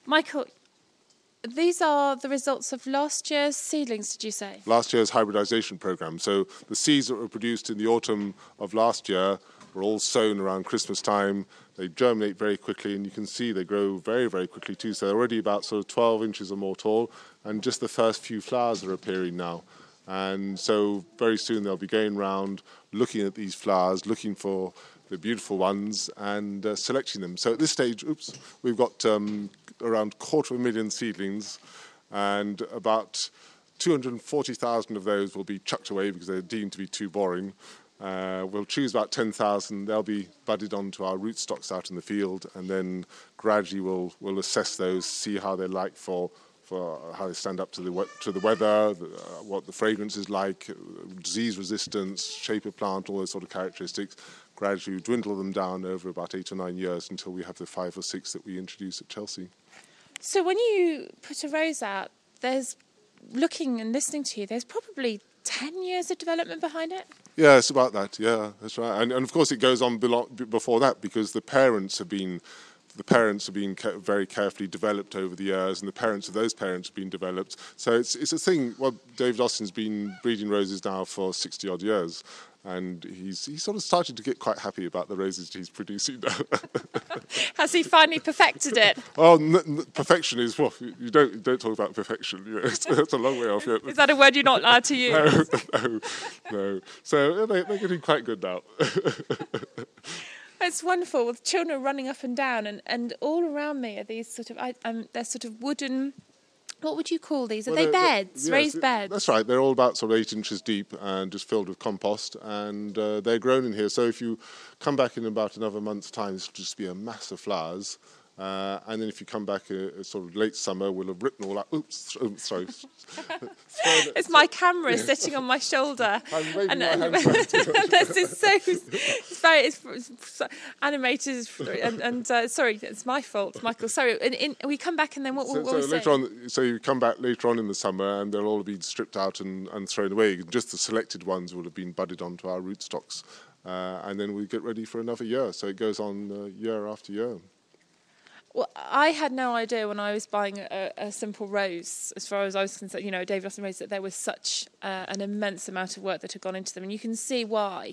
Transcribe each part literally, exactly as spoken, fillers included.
Michael, these are the results of last year's seedlings, did you say? Last year's hybridisation programme. So the seeds that were produced in the autumn of last year were all sown around Christmas time. They germinate very quickly, and you can see they grow very, very quickly too. So they're already about sort of twelve inches or more tall, and just the first few flowers are appearing now. And so very soon they'll be going round looking at these flowers, looking for the beautiful ones and uh, selecting them. So at this stage, oops, we've got um, around a quarter of a million seedlings, and about two hundred forty thousand of those will be chucked away because they're deemed to be too boring. Uh, we'll choose about ten thousand. They'll be budded onto our rootstocks out in the field, and then gradually we'll, we'll assess those, see how they're like for for how they stand up to the to the weather, the, uh, what the fragrance is like, disease resistance, shape of plant, all those sort of characteristics. Gradually dwindle them down over about eight or nine years until we have the five or six that we introduce at Chelsea. So when you put a rose out, there's, looking and listening to you, there's probably ten years of development behind it? Yeah, it's about that, yeah, that's right. And, and of course it goes on belo- before that, because the parents have been The parents have been ca- very carefully developed over the years, and the parents of those parents have been developed. So it's it's a thing. Well, David Austin's been breeding roses now for sixty odd years, and he's he's sort of started to get quite happy about the roses he's producing now. Has he finally perfected it? Well, n- n- perfection is well, you don't you don't talk about perfection. You know, it's, it's a long way off yet. Is that a word you're not allowed to use? No, no, no. So they, they're getting quite good now. It's wonderful. With children running up and down, and, and all around me are these sort of, I, um, they're sort of wooden, what would you call these? Are well, they beds, yes, raised beds? That's right. They're all about sort of eight inches deep and just filled with compost, and uh, they're grown in here. So if you come back in about another month's time, this will just be a mass of flowers. Uh, and then if you come back uh, sort of late summer, we'll have ripped all out. Oops, oops sorry. It's my camera sitting on my shoulder. I'm waving and, my and, hands around. This is so, it's very, it's, it's animated, and, and uh, sorry, it's my fault, Michael. Sorry, and, and we come back and then what, So, what so we later say? on, so you come back later on in the summer, and they'll all be stripped out and, and thrown away. Just the selected ones will have been budded onto our rootstocks, uh, and then we get ready for another year. So it goes on uh, year after year. Well, I had no idea when I was buying a, a simple rose, as far as I was concerned, you know, David Austin rose, that there was such uh, an immense amount of work that had gone into them. And you can see why,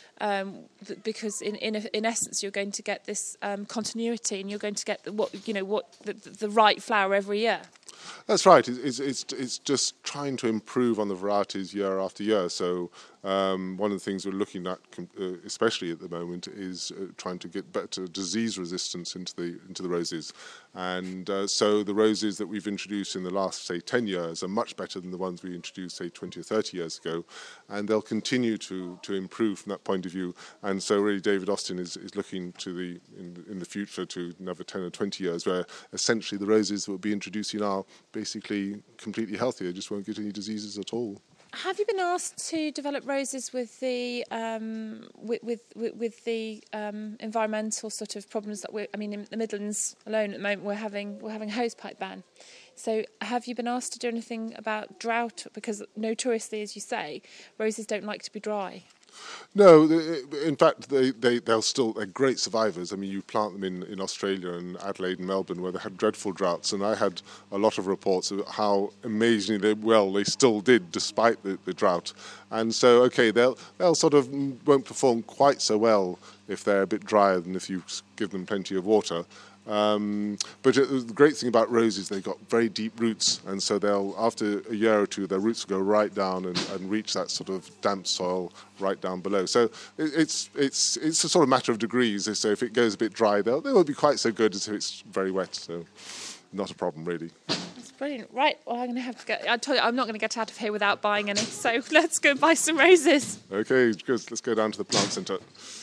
um, th- because in in, in essence, you're going to get this um, continuity, and you're going to get the, what you know what the, the right flower every year. That's right. It's, it's it's just trying to improve on the varieties year after year. So um, one of the things we're looking at, uh, especially at the moment, is uh, trying to get better disease resistance into the into the roses. And uh, so the roses that we've introduced in the last, say, ten years are much better than the ones we introduced, say, twenty or thirty years ago. And they'll continue to, to improve from that point of view. And so really David Austin is, is looking to the in, in the future to another ten or twenty years, where essentially the roses that we'll be introducing are basically completely healthy. They just won't get any diseases at all. Have you been asked to develop roses with the um, with, with with the um, environmental sort of problems that we're? I mean, in the Midlands alone at the moment, we're having we're having a hosepipe ban. So, have you been asked to do anything about drought? Because notoriously, as you say, roses don't like to be dry. No, in fact, they, they, they'll still, they're great survivors. I mean, you plant them in, in Australia and Adelaide and Melbourne where they had dreadful droughts, and I had a lot of reports of how amazingly well they still did despite the, the drought. And so, okay, they'll, they'll sort of won't perform quite so well if they're a bit drier than if you give them plenty of water. Um, but it, the great thing about roses, they've got very deep roots, and so they'll, after a year or two, their roots will go right down and, and reach that sort of damp soil right down below. So it, it's it's it's a sort of matter of degrees. So if it goes a bit dry, they'll they won't be quite so good as if it's very wet. So not a problem really. That's brilliant. Right, well, I'm going to have to get. I told you, I'm not going to get out of here without buying any. So let's go buy some roses. Okay, good. Let's go down to the plant centre.